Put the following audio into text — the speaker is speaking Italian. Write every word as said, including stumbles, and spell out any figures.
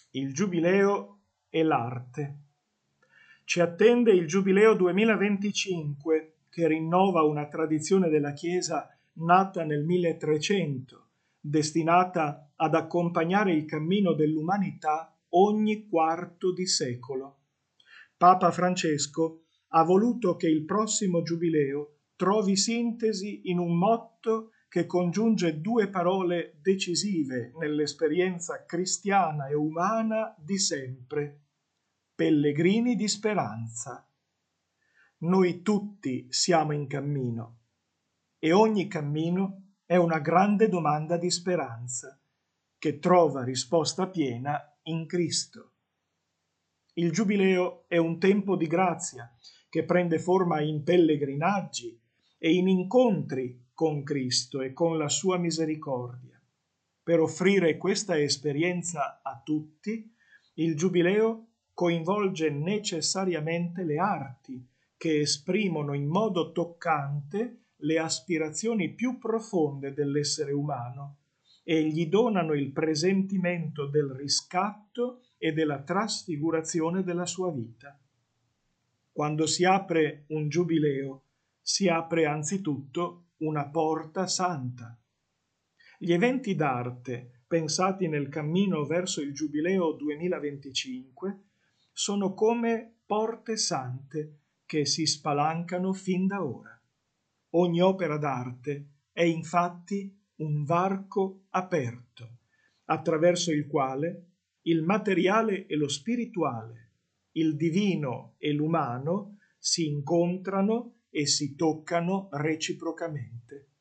il Giubileo e l'arte. Ci attende il Giubileo duemilaventicinque, che rinnova una tradizione della Chiesa nata nel milletrecento, destinata ad accompagnare il cammino dell'umanità ogni quarto di secolo. Papa Francesco ha voluto che il prossimo Giubileo trovi sintesi in un motto che congiunge due parole decisive nell'esperienza cristiana e umana di sempre: pellegrini di speranza. Noi tutti siamo in cammino e ogni cammino è una grande domanda di speranza che trova risposta piena in Cristo. Il Giubileo è un tempo di grazia che prende forma in pellegrinaggi e in incontri con Cristo e con la sua misericordia. Per offrire questa esperienza a tutti, il Giubileo coinvolge necessariamente le arti che esprimono in modo toccante le aspirazioni più profonde dell'essere umano e gli donano il presentimento del riscatto e della trasfigurazione della sua vita. Quando si apre un Giubileo, si apre anzitutto una porta santa. Gli eventi d'arte pensati nel cammino verso il Giubileo duemilaventicinque sono come porte sante che si spalancano fin da ora. Ogni opera d'arte è infatti un varco aperto, attraverso il quale il materiale e lo spirituale, il divino e l'umano si incontrano e si toccano reciprocamente.